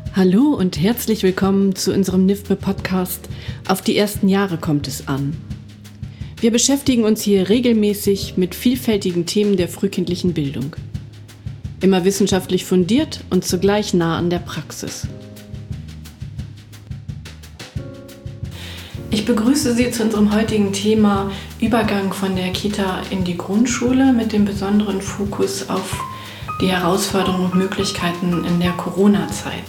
Hallo und herzlich willkommen zu unserem NIFBE-Podcast Auf die ersten Jahre kommt es an. Wir beschäftigen uns hier regelmäßig mit vielfältigen Themen der frühkindlichen Bildung. Immer wissenschaftlich fundiert und zugleich nah an der Praxis. Ich begrüße Sie zu unserem heutigen Thema Übergang von der Kita in die Grundschule mit dem besonderen Fokus auf die Herausforderungen und Möglichkeiten in der Corona-Zeit.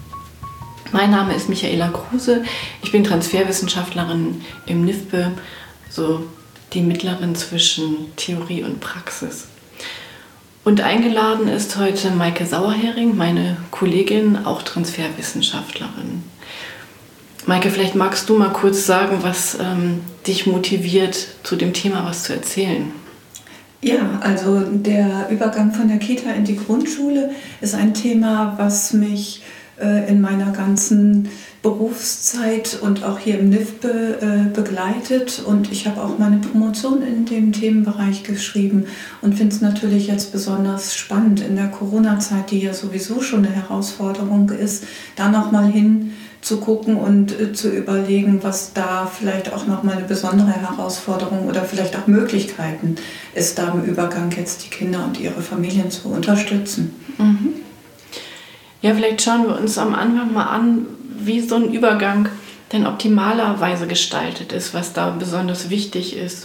Mein Name ist Michaela Kruse, ich bin Transferwissenschaftlerin im NIFBE, so die Mittlerin zwischen Theorie und Praxis. Und eingeladen ist heute Maike Sauerhering, meine Kollegin, auch Transferwissenschaftlerin. Maike, vielleicht magst du mal kurz sagen, was dich motiviert, zu dem Thema was zu erzählen. Ja, also der Übergang von der Kita in die Grundschule ist ein Thema, was mich in meiner ganzen Berufszeit und auch hier im NIFBE begleitet. Und ich habe auch meine Promotion in dem Themenbereich geschrieben und finde es natürlich jetzt besonders spannend in der Corona-Zeit, die ja sowieso schon eine Herausforderung ist, da nochmal hinzugucken und zu überlegen, was da vielleicht auch nochmal eine besondere Herausforderung oder vielleicht auch Möglichkeiten ist, da im Übergang jetzt die Kinder und ihre Familien zu unterstützen. Mhm. Ja, vielleicht schauen wir uns am Anfang mal an, wie so ein Übergang denn optimalerweise gestaltet ist, was da besonders wichtig ist.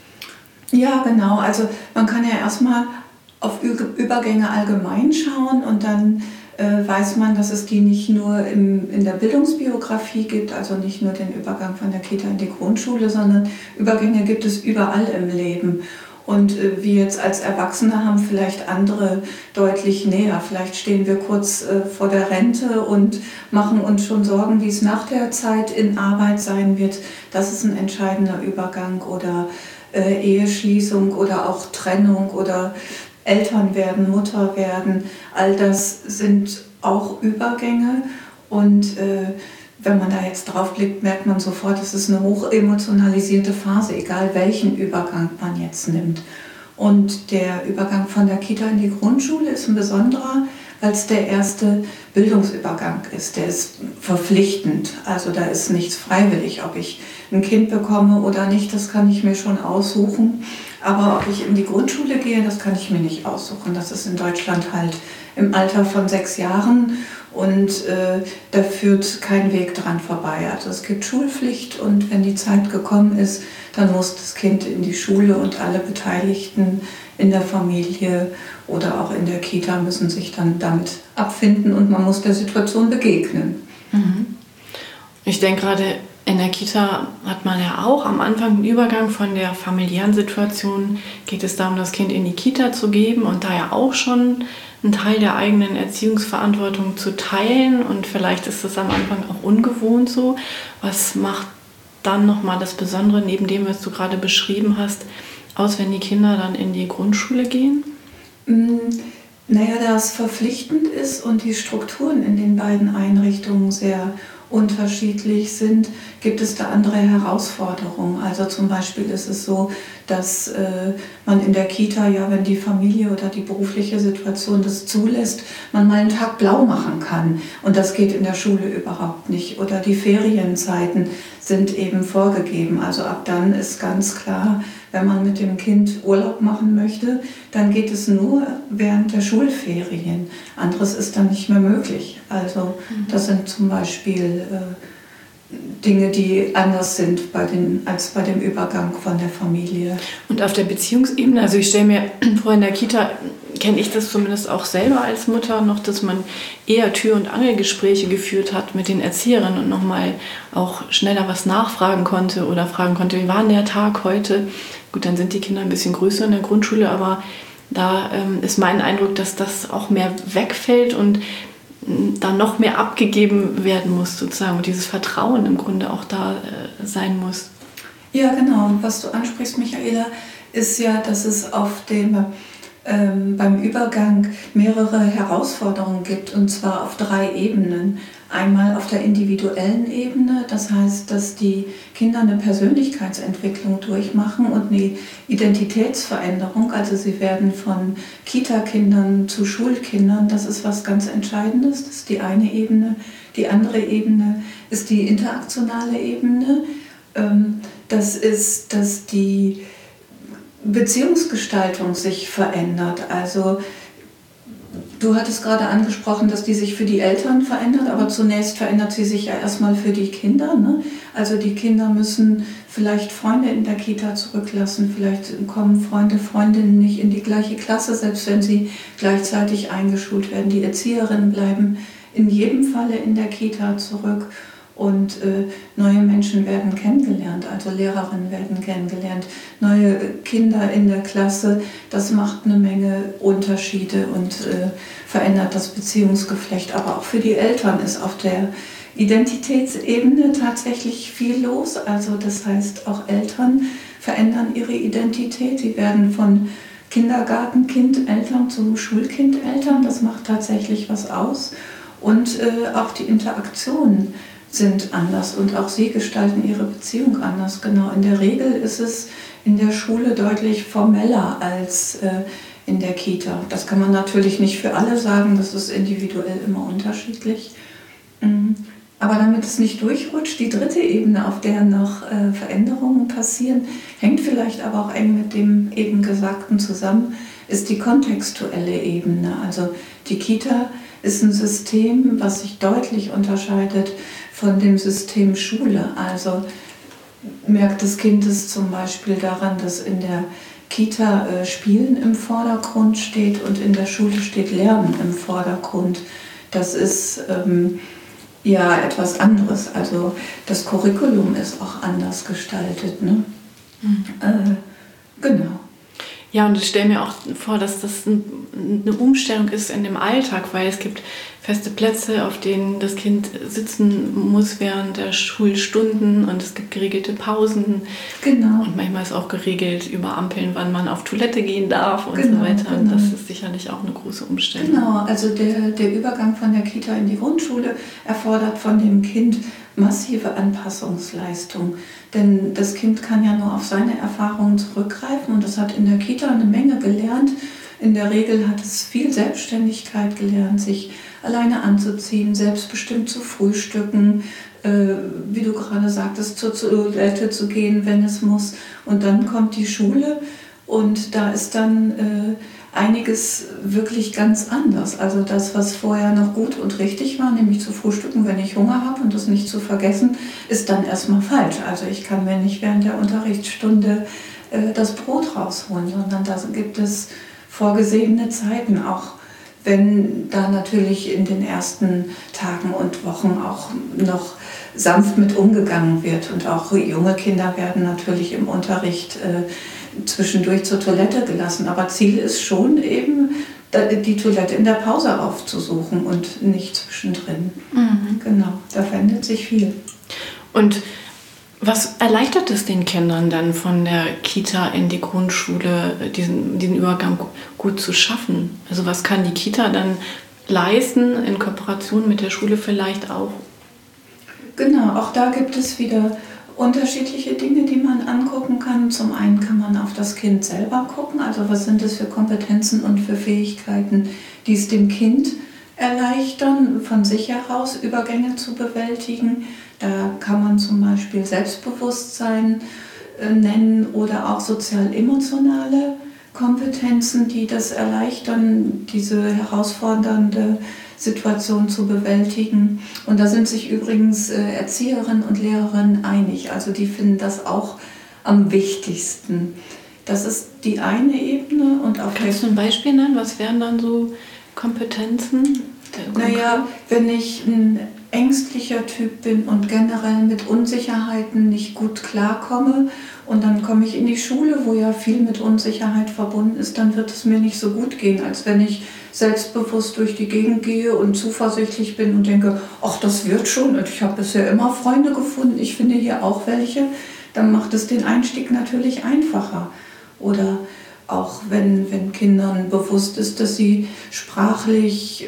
Ja, genau. Also man kann ja erstmal auf Übergänge allgemein schauen und dann weiß man, dass es die nicht nur in der Bildungsbiografie gibt, also nicht nur den Übergang von der Kita in die Grundschule, sondern Übergänge gibt es überall im Leben. Und wir jetzt als Erwachsene haben vielleicht andere deutlich näher. Vielleicht stehen wir kurz vor der Rente und machen uns schon Sorgen, wie es nach der Zeit in Arbeit sein wird. Das ist ein entscheidender Übergang. Oder Eheschließung oder auch Trennung oder Eltern werden, Mutter werden. All das sind auch Übergänge. Und wenn man da jetzt drauf blickt, merkt man sofort, es ist eine hochemotionalisierte Phase, egal welchen Übergang man jetzt nimmt. Und der Übergang von der Kita in die Grundschule ist ein besonderer, weil es der erste Bildungsübergang ist. Der ist verpflichtend, also da ist nichts freiwillig. Ob ich ein Kind bekomme oder nicht, das kann ich mir schon aussuchen. Aber ob ich in die Grundschule gehe, das kann ich mir nicht aussuchen. Das ist in Deutschland halt im Alter von 6 Jahren. Und da führt kein Weg dran vorbei. Also es gibt Schulpflicht und wenn die Zeit gekommen ist, dann muss das Kind in die Schule und alle Beteiligten in der Familie oder auch in der Kita müssen sich dann damit abfinden und man muss der Situation begegnen. Ich denke gerade, in der Kita hat man ja auch am Anfang den Übergang von der familiären Situation, geht es darum, das Kind in die Kita zu geben und da ja auch schon einen Teil der eigenen Erziehungsverantwortung zu teilen und vielleicht ist das am Anfang auch ungewohnt so. Was macht dann nochmal das Besondere, neben dem, was du gerade beschrieben hast, aus, wenn die Kinder dann in die Grundschule gehen? Naja, da es verpflichtend ist und die Strukturen in den beiden Einrichtungen sehr unterschiedlich sind, gibt es da andere Herausforderungen. Also zum Beispiel ist es so, dass man in der Kita, ja, wenn die Familie oder die berufliche Situation das zulässt, man mal einen Tag blau machen kann. Und das geht in der Schule überhaupt nicht. Oder die Ferienzeiten sind eben vorgegeben. Also ab dann ist ganz klar, wenn man mit dem Kind Urlaub machen möchte, dann geht es nur während der Schulferien. Anderes ist dann nicht mehr möglich. Also das sind zum Beispiel Dinge, die anders sind als bei dem Übergang von der Familie. Und auf der Beziehungsebene, also ich stelle mir vor, in der Kita kenne ich das zumindest auch selber als Mutter noch, dass man eher Tür- und Angelgespräche geführt hat mit den Erzieherinnen und nochmal auch schneller was nachfragen konnte oder fragen konnte, wie war denn der Tag heute? Gut, dann sind die Kinder ein bisschen größer in der Grundschule, aber da ist mein Eindruck, dass das auch mehr wegfällt und da noch mehr abgegeben werden muss sozusagen und dieses Vertrauen im Grunde auch da sein muss. Ja, genau. Und was du ansprichst, Michaela, ist ja, dass es auf dem beim Übergang mehrere Herausforderungen gibt, und zwar auf 3 Ebenen. Einmal auf der individuellen Ebene, das heißt, dass die Kinder eine Persönlichkeitsentwicklung durchmachen und eine Identitätsveränderung. Also sie werden von Kita-Kindern zu Schulkindern. Das ist was ganz Entscheidendes. Das ist die eine Ebene. Die andere Ebene ist die interaktionale Ebene. Das ist, dass die Beziehungsgestaltung sich verändert. Also du hattest gerade angesprochen, dass die sich für die Eltern verändert, aber zunächst verändert sie sich ja erstmal für die Kinder, ne? Also die Kinder müssen vielleicht Freunde in der Kita zurücklassen, vielleicht kommen Freunde, Freundinnen nicht in die gleiche Klasse, selbst wenn sie gleichzeitig eingeschult werden. Die Erzieherinnen bleiben in jedem Falle in der Kita zurück. Und neue Menschen werden kennengelernt, also Lehrerinnen werden kennengelernt, neue Kinder in der Klasse. Das macht eine Menge Unterschiede und verändert das Beziehungsgeflecht. Aber auch für die Eltern ist auf der Identitätsebene tatsächlich viel los. Also das heißt, auch Eltern verändern ihre Identität. Sie werden von Kindergartenkindeltern zu Schulkindeltern. Das macht tatsächlich was aus. Und auch die Interaktionen sind anders und auch sie gestalten ihre Beziehung anders. Genau, in der Regel ist es in der Schule deutlich formeller als in der Kita. Das kann man natürlich nicht für alle sagen, das ist individuell immer unterschiedlich. Aber damit es nicht durchrutscht, die dritte Ebene, auf der noch Veränderungen passieren, hängt vielleicht aber auch eng mit dem eben Gesagten zusammen, ist die kontextuelle Ebene. Also die Kita ist ein System, was sich deutlich unterscheidet von dem System Schule. Also merkt das Kind es zum Beispiel daran, dass in der Kita Spielen im Vordergrund steht und in der Schule steht Lernen im Vordergrund. Das ist ja etwas anderes. Also das Curriculum ist auch anders gestaltet. Ne? Genau. Ja, und ich stelle mir auch vor, dass das eine Umstellung ist in dem Alltag, weil es gibt feste Plätze, auf denen das Kind sitzen muss während der Schulstunden und es gibt geregelte Pausen. Genau. Und manchmal ist auch geregelt über Ampeln, wann man auf Toilette gehen darf und so weiter. Und das ist sicherlich auch eine große Umstellung. Genau, also der Übergang von der Kita in die Grundschule erfordert von dem Kind massive Anpassungsleistung. Denn das Kind kann ja nur auf seine Erfahrungen zurückgreifen und das hat in der Kita eine Menge gelernt. In der Regel hat es viel Selbstständigkeit gelernt, sich alleine anzuziehen, selbstbestimmt zu frühstücken, wie du gerade sagtest, zur Toilette zu gehen, wenn es muss. Und dann kommt die Schule und da ist dann einiges wirklich ganz anders. Also das, was vorher noch gut und richtig war, nämlich zu frühstücken, wenn ich Hunger habe und das nicht zu vergessen, ist dann erstmal falsch. Also ich kann mir nicht während der Unterrichtsstunde das Brot rausholen, sondern da gibt es vorgesehene Zeiten, auch wenn da natürlich in den ersten Tagen und Wochen auch noch sanft mit umgegangen wird. Und auch junge Kinder werden natürlich im Unterricht zwischendurch zur Toilette gelassen. Aber Ziel ist schon eben, die Toilette in der Pause aufzusuchen und nicht zwischendrin. Mhm. Genau, da verändert sich viel. Und was erleichtert es den Kindern dann von der Kita in die Grundschule, diesen Übergang gut zu schaffen? Also was kann die Kita dann leisten, in Kooperation mit der Schule vielleicht auch? Genau, auch da gibt es wieder unterschiedliche Dinge, die man angucken kann. Zum einen kann man auf das Kind selber gucken, also was sind es für Kompetenzen und für Fähigkeiten, die es dem Kind erleichtern, von sich heraus Übergänge zu bewältigen. Da kann man zum Beispiel Selbstbewusstsein nennen oder auch sozial-emotionale Kompetenzen, die das erleichtern, diese herausfordernde Situation zu bewältigen. Und da sind sich übrigens Erzieherinnen und Lehrerinnen einig. Also die finden das auch am wichtigsten. Das ist die eine Ebene. Und auf Kannst du ein Beispiel nennen? Was wären dann so Kompetenzen? Naja, wenn ich ein ängstlicher Typ bin und generell mit Unsicherheiten nicht gut klarkomme und dann komme ich in die Schule, wo ja viel mit Unsicherheit verbunden ist, dann wird es mir nicht so gut gehen, als wenn ich selbstbewusst durch die Gegend gehe und zuversichtlich bin und denke, ach, das wird schon, ich habe bisher immer Freunde gefunden, ich finde hier auch welche, dann macht es den Einstieg natürlich einfacher. Oder auch wenn Kindern bewusst ist, dass sie sprachlich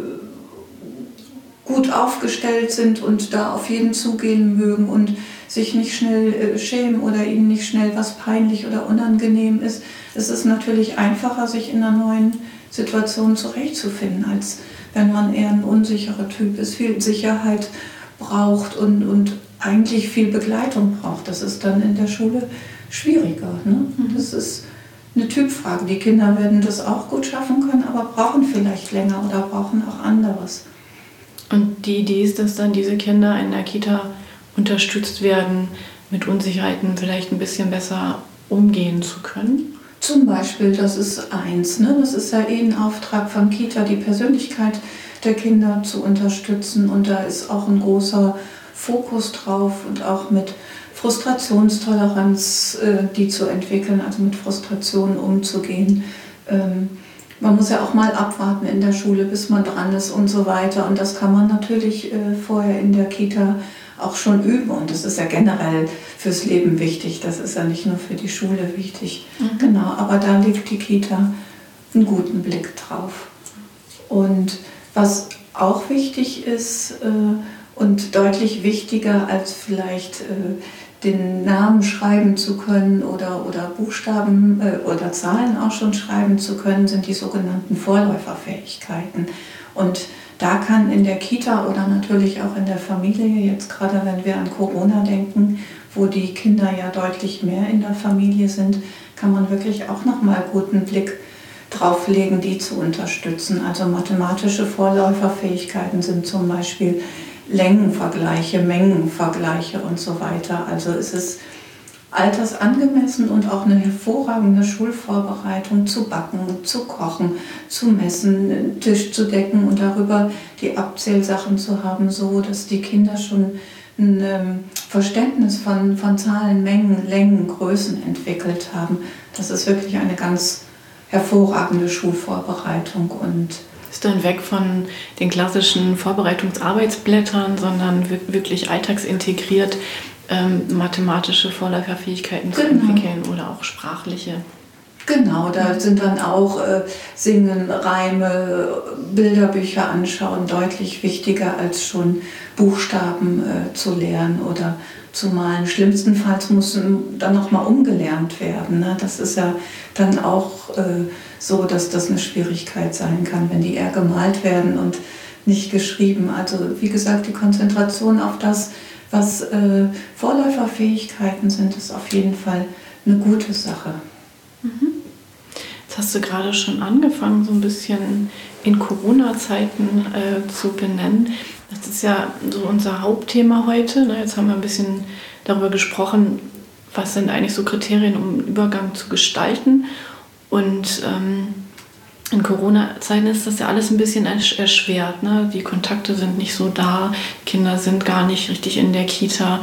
gut aufgestellt sind und da auf jeden zugehen mögen und sich nicht schnell schämen oder ihnen nicht schnell was peinlich oder unangenehm ist. Es ist natürlich einfacher, sich in einer neuen Situation zurechtzufinden, als wenn man eher ein unsicherer Typ ist, viel Sicherheit braucht und eigentlich viel Begleitung braucht. Das ist dann in der Schule schwieriger. Ne? Das ist eine Typfrage. Die Kinder werden das auch gut schaffen können, aber brauchen vielleicht länger oder brauchen auch anderes. Und die Idee ist, dass dann diese Kinder in der Kita unterstützt werden, mit Unsicherheiten vielleicht ein bisschen besser umgehen zu können? Zum Beispiel, das ist eins, ne? Das ist ja ein Auftrag von Kita, die Persönlichkeit der Kinder zu unterstützen. Und da ist auch ein großer Fokus drauf und auch mit Frustrationstoleranz, die zu entwickeln, also mit Frustrationen umzugehen. Man muss ja auch mal abwarten in der Schule, bis man dran ist und so weiter. Und das kann man natürlich vorher in der Kita auch schon üben. Und das ist ja generell fürs Leben wichtig. Das ist ja nicht nur für die Schule wichtig. Genau, aber da legt die Kita einen guten Blick drauf. Und was auch wichtig ist und deutlich wichtiger als vielleicht den Namen schreiben zu können oder Buchstaben oder Zahlen auch schon schreiben zu können, sind die sogenannten Vorläuferfähigkeiten. Und da kann in der Kita oder natürlich auch in der Familie, jetzt gerade wenn wir an Corona denken, wo die Kinder ja deutlich mehr in der Familie sind, kann man wirklich auch nochmal guten Blick drauf legen, die zu unterstützen. Also mathematische Vorläuferfähigkeiten sind zum Beispiel Längenvergleiche, Mengenvergleiche und so weiter. Also es ist altersangemessen und auch eine hervorragende Schulvorbereitung zu backen, zu kochen, zu messen, den Tisch zu decken und darüber die Abzählsachen zu haben, so dass die Kinder schon ein Verständnis von Zahlen, Mengen, Längen, Größen entwickelt haben. Das ist wirklich eine ganz hervorragende Schulvorbereitung und ist dann weg von den klassischen Vorbereitungsarbeitsblättern, sondern wirklich alltagsintegriert mathematische Vorläuferfähigkeiten zu entwickeln oder auch sprachliche. Genau, da sind dann auch Singen, Reime, Bilderbücher anschauen deutlich wichtiger als schon Buchstaben zu lernen oder zu malen. Schlimmstenfalls muss dann nochmal umgelernt werden. Ne? Das ist ja dann auch so, dass das eine Schwierigkeit sein kann, wenn die eher gemalt werden und nicht geschrieben. Also wie gesagt, die Konzentration auf das, was Vorläuferfähigkeiten sind, ist auf jeden Fall eine gute Sache. Jetzt hast du gerade schon angefangen, so ein bisschen in Corona-Zeiten zu benennen. Das ist ja so unser Hauptthema heute. Jetzt haben wir ein bisschen darüber gesprochen, was sind eigentlich so Kriterien, um einen Übergang zu gestalten. Und in Corona-Zeiten ist das ja alles ein bisschen erschwert. Ne? Die Kontakte sind nicht so da, Kinder sind gar nicht richtig in der Kita.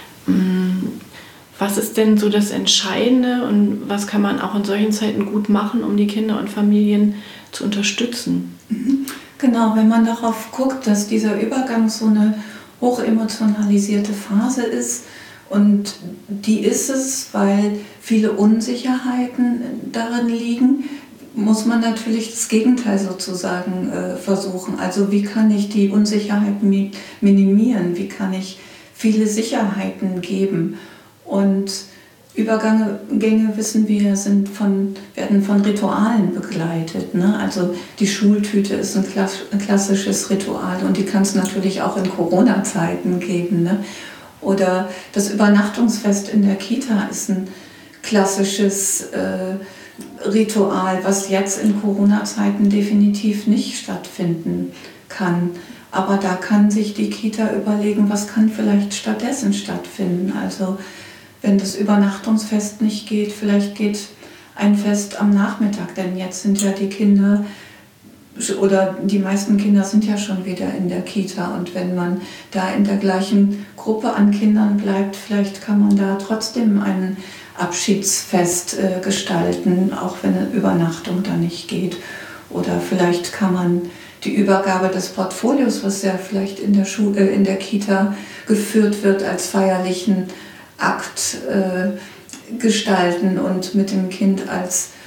Was ist denn so das Entscheidende und was kann man auch in solchen Zeiten gut machen, um die Kinder und Familien zu unterstützen? Genau, wenn man darauf guckt, dass dieser Übergang so eine hochemotionalisierte Phase ist, und die ist es, weil viele Unsicherheiten darin liegen, muss man natürlich das Gegenteil sozusagen versuchen. Also wie kann ich die Unsicherheiten minimieren? Wie kann ich viele Sicherheiten geben? Und Übergänge, wissen wir, werden von Ritualen begleitet. Ne? Also die Schultüte ist ein klassisches Ritual und die kann es natürlich auch in Corona-Zeiten geben. Ne? Oder das Übernachtungsfest in der Kita ist ein klassisches Ritual, was jetzt in Corona-Zeiten definitiv nicht stattfinden kann. Aber da kann sich die Kita überlegen, was kann vielleicht stattdessen stattfinden. Also wenn das Übernachtungsfest nicht geht, vielleicht geht ein Fest am Nachmittag, denn jetzt sind ja die Kinder oder die meisten Kinder sind ja schon wieder in der Kita und wenn man da in der gleichen Gruppe an Kindern bleibt, vielleicht kann man da trotzdem ein Abschiedsfest gestalten, auch wenn eine Übernachtung da nicht geht. Oder vielleicht kann man die Übergabe des Portfolios, was ja vielleicht in der Kita geführt wird, als feierlichen Akt gestalten und mit dem Kind als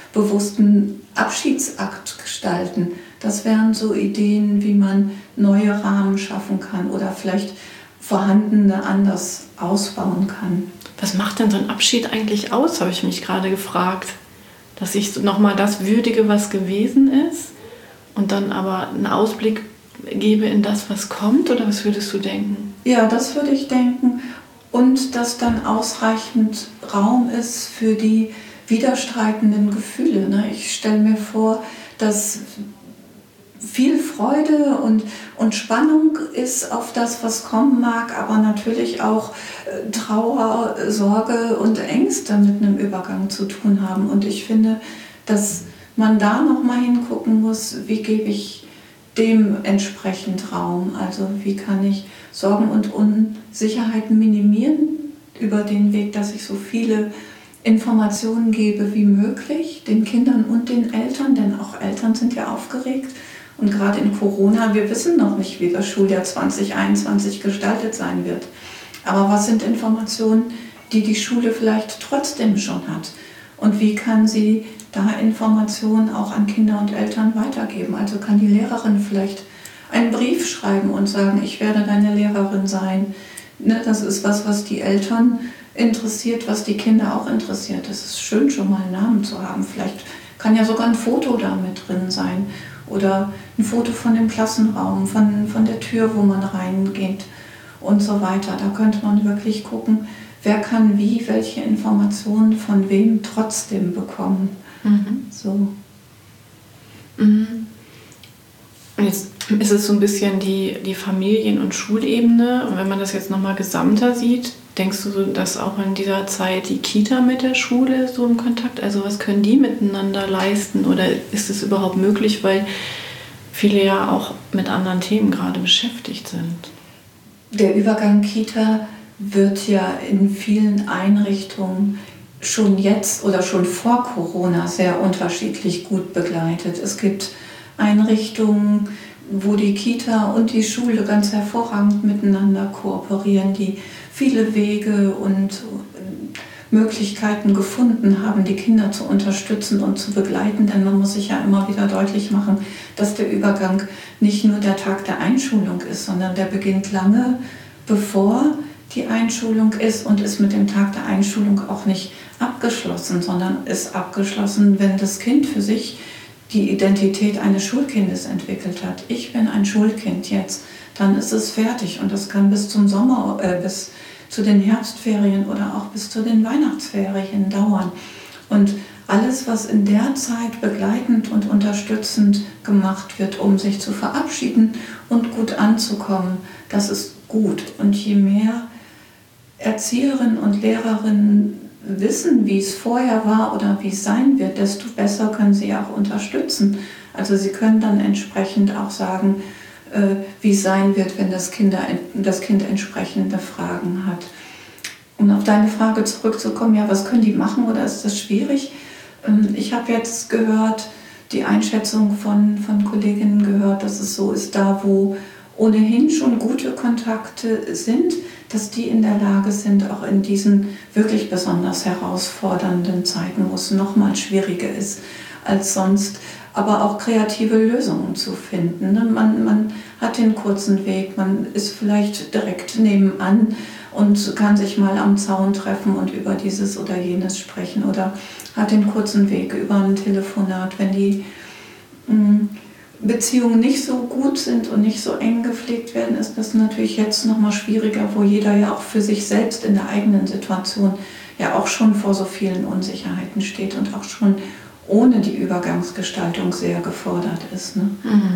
bewussten Abschiedsakt gestalten. Das wären so Ideen, wie man neue Rahmen schaffen kann oder vielleicht vorhandene anders ausbauen kann. Was macht denn so ein Abschied eigentlich aus, habe ich mich gerade gefragt. Dass ich nochmal das würdige, was gewesen ist und dann aber einen Ausblick gebe in das, was kommt, oder was würdest du denken? Ja, das würde ich denken. Und dass dann ausreichend Raum ist für die widerstreitenden Gefühle. Ne? Ich stelle mir vor, dass viel Freude und Spannung ist auf das, was kommen mag, aber natürlich auch Trauer, Sorge und Ängste mit einem Übergang zu tun haben. Und ich finde, dass man da nochmal hingucken muss, wie gebe ich dem entsprechend Raum. Also wie kann ich Sorgen und Unsicherheiten minimieren über den Weg, dass ich so viele Informationen gebe wie möglich, den Kindern und den Eltern, denn auch Eltern sind ja aufgeregt. Und gerade in Corona, wir wissen noch nicht, wie das Schuljahr 2021 gestaltet sein wird. Aber was sind Informationen, die die Schule vielleicht trotzdem schon hat? Und wie kann sie da Informationen auch an Kinder und Eltern weitergeben? Also kann die Lehrerin vielleicht einen Brief schreiben und sagen, ich werde deine Lehrerin sein. Ne, das ist was die Eltern interessiert, was die Kinder auch interessiert. Es ist schön, schon mal einen Namen zu haben. Vielleicht kann ja sogar ein Foto da mit drin sein. Oder ein Foto von dem Klassenraum, von der Tür, wo man reingeht und so weiter. Da könnte man wirklich gucken, wer kann wie, welche Informationen von wem trotzdem bekommen. So. Und jetzt ist es so ein bisschen die Familien- und Schulebene. Und wenn man das jetzt nochmal gesamter sieht, denkst du, dass auch in dieser Zeit die Kita mit der Schule so im Kontakt, also was können die miteinander leisten, oder ist es überhaupt möglich, weil viele ja auch mit anderen Themen gerade beschäftigt sind? Der Übergang Kita wird ja in vielen Einrichtungen schon jetzt oder schon vor Corona sehr unterschiedlich gut begleitet. Es gibt Einrichtungen, wo die Kita und die Schule ganz hervorragend miteinander kooperieren, die viele Wege und Möglichkeiten gefunden haben, die Kinder zu unterstützen und zu begleiten. Denn man muss sich ja immer wieder deutlich machen, dass der Übergang nicht nur der Tag der Einschulung ist, sondern der beginnt lange bevor die Einschulung ist und ist mit dem Tag der Einschulung auch nicht abgeschlossen, sondern ist abgeschlossen, wenn das Kind für sich die Identität eines Schulkindes entwickelt hat. Ich bin ein Schulkind jetzt, dann ist es fertig und das kann bis zum Sommer, bis zu den Herbstferien oder auch bis zu den Weihnachtsferien dauern. Und alles, was in der Zeit begleitend und unterstützend gemacht wird, um sich zu verabschieden und gut anzukommen, das ist gut. Und je mehr Erzieherinnen und Lehrerinnen wissen, wie es vorher war oder wie es sein wird, desto besser können sie auch unterstützen. Also sie können dann entsprechend auch sagen, wie es sein wird, wenn das Kind entsprechende Fragen hat. Um auf deine Frage zurückzukommen, ja, was können die machen oder ist das schwierig? Ich habe jetzt gehört, die Einschätzung von Kolleginnen gehört, dass es so ist, da wo ohnehin schon gute Kontakte sind, dass die in der Lage sind, auch in diesen wirklich besonders herausfordernden Zeiten, wo es nochmal schwieriger ist als sonst, aber auch kreative Lösungen zu finden. Man hat den kurzen Weg, man ist vielleicht direkt nebenan und kann sich mal am Zaun treffen und über dieses oder jenes sprechen oder hat den kurzen Weg über ein Telefonat. Wenn die Beziehungen nicht so gut sind und nicht so eng gepflegt werden, ist das natürlich jetzt nochmal schwieriger, wo jeder ja auch für sich selbst in der eigenen Situation ja auch schon vor so vielen Unsicherheiten steht und auch schon ohne die Übergangsgestaltung sehr gefordert ist. Ne?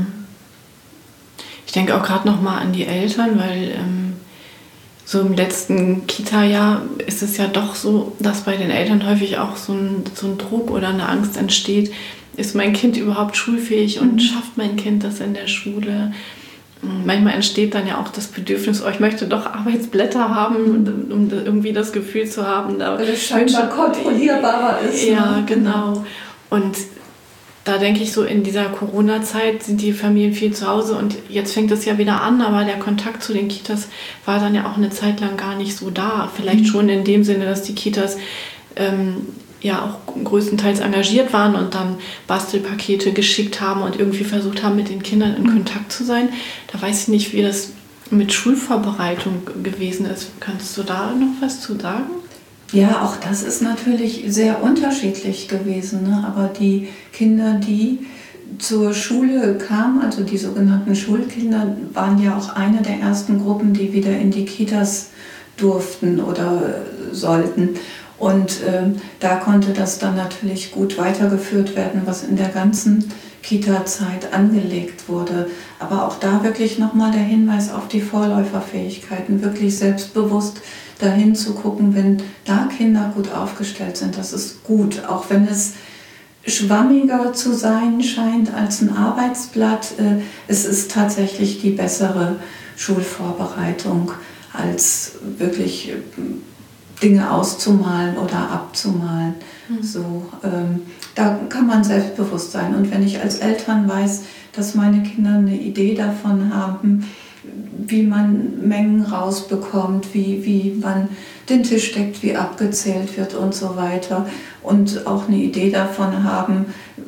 Ich denke auch gerade nochmal an die Eltern, weil so im letzten Kita-Jahr ist es ja doch so, dass bei den Eltern häufig auch so ein Druck oder eine Angst entsteht, ist mein Kind überhaupt schulfähig und schafft mein Kind das in der Schule? Manchmal entsteht dann ja auch das Bedürfnis, ich möchte doch Arbeitsblätter haben, um irgendwie das Gefühl zu haben, da weil es scheinbar kontrollierbarer ist. Ja, genau. Und da denke ich so, in dieser Corona-Zeit sind die Familien viel zu Hause und jetzt fängt es ja wieder an, aber der Kontakt zu den Kitas war dann ja auch eine Zeit lang gar nicht so da. Vielleicht schon in dem Sinne, dass die Kitas ja auch größtenteils engagiert waren und dann Bastelpakete geschickt haben und irgendwie versucht haben, mit den Kindern in Kontakt zu sein. Da weiß ich nicht, wie das mit Schulvorbereitung gewesen ist. Kannst du da noch was zu sagen? Ja, auch das ist natürlich sehr unterschiedlich gewesen, ne? Aber die Kinder, die zur Schule kamen, also die sogenannten Schulkinder, waren ja auch eine der ersten Gruppen, die wieder in die Kitas durften oder sollten. Und da konnte das dann natürlich gut weitergeführt werden, was in der ganzen Kita-Zeit angelegt wurde. Aber auch da wirklich nochmal der Hinweis auf die Vorläuferfähigkeiten, wirklich selbstbewusst dahin zu gucken, wenn da Kinder gut aufgestellt sind. Das ist gut, auch wenn es schwammiger zu sein scheint als ein Arbeitsblatt. Es ist tatsächlich die bessere Schulvorbereitung, als wirklich Dinge auszumalen oder abzumalen. So, da kann man selbstbewusst sein. Und wenn ich als Eltern weiß, dass meine Kinder eine Idee davon haben, wie man Mengen rausbekommt, wie man den Tisch deckt, wie abgezählt wird und so weiter, und auch eine Idee davon haben,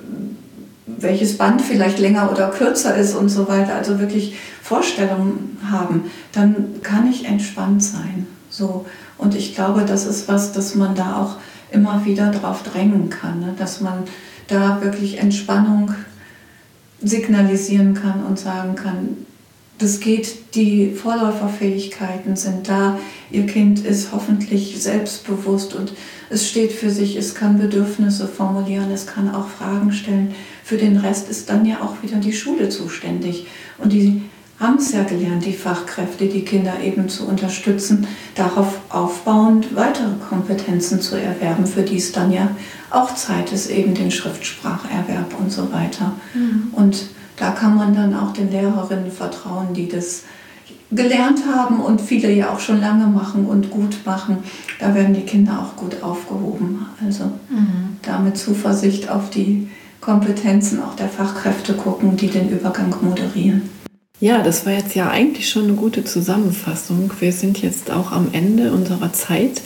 welches Band vielleicht länger oder kürzer ist und so weiter, also wirklich Vorstellungen haben, dann kann ich entspannt sein. So. Und ich glaube, das ist was, dass man da auch immer wieder drauf drängen kann, ne? Dass man da wirklich Entspannung signalisieren kann und sagen kann, das geht, die Vorläuferfähigkeiten sind da, Ihr Kind ist hoffentlich selbstbewusst und es steht für sich, es kann Bedürfnisse formulieren, es kann auch Fragen stellen. Für den Rest ist dann ja auch wieder die Schule zuständig. Und die haben es ja gelernt, die Fachkräfte, die Kinder eben zu unterstützen, darauf aufbauend weitere Kompetenzen zu erwerben, für die es dann ja auch Zeit ist, eben den Schriftspracherwerb und so weiter. Und da kann man dann auch den Lehrerinnen vertrauen, die das gelernt haben und viele ja auch schon lange machen und gut machen. Da werden die Kinder auch gut aufgehoben. Also da mit Zuversicht auf die Kompetenzen auch der Fachkräfte gucken, die den Übergang moderieren. Ja, das war jetzt ja eigentlich schon eine gute Zusammenfassung. Wir sind jetzt auch am Ende unserer Zeit.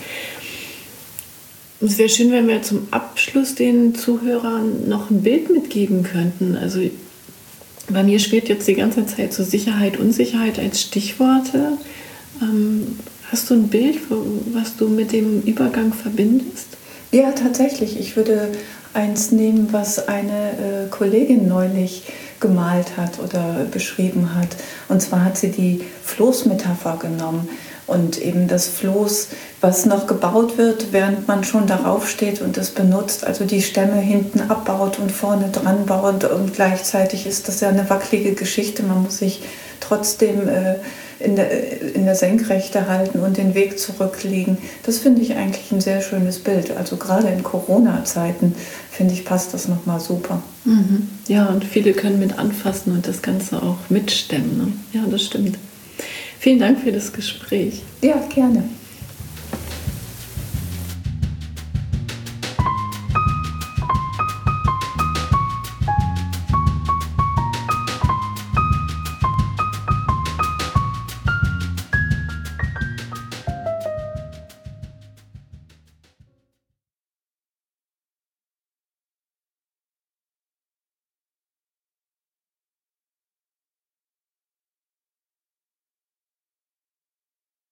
Es wäre schön, wenn wir zum Abschluss den Zuhörern noch ein Bild mitgeben könnten. Also bei mir schwebt jetzt die ganze Zeit so Sicherheit, Unsicherheit als Stichworte. Hast du ein Bild, was du mit dem Übergang verbindest? Ja, tatsächlich. Ich würde eins nehmen, was eine Kollegin neulich gemalt hat oder beschrieben hat. Und zwar hat sie die Floßmetapher genommen und eben das Floß, was noch gebaut wird, während man schon darauf steht und es benutzt, also die Stämme hinten abbaut und vorne dran baut, und gleichzeitig ist das ja eine wackelige Geschichte. Man muss sich trotzdem in der Senkrechte halten und den Weg zurücklegen. Das finde ich eigentlich ein sehr schönes Bild. Also gerade in Corona-Zeiten, finde ich, passt das nochmal super. Ja, und viele können mit anfassen und das Ganze auch mitstemmen. Ne? Ja, das stimmt. Vielen Dank für das Gespräch. Ja, gerne.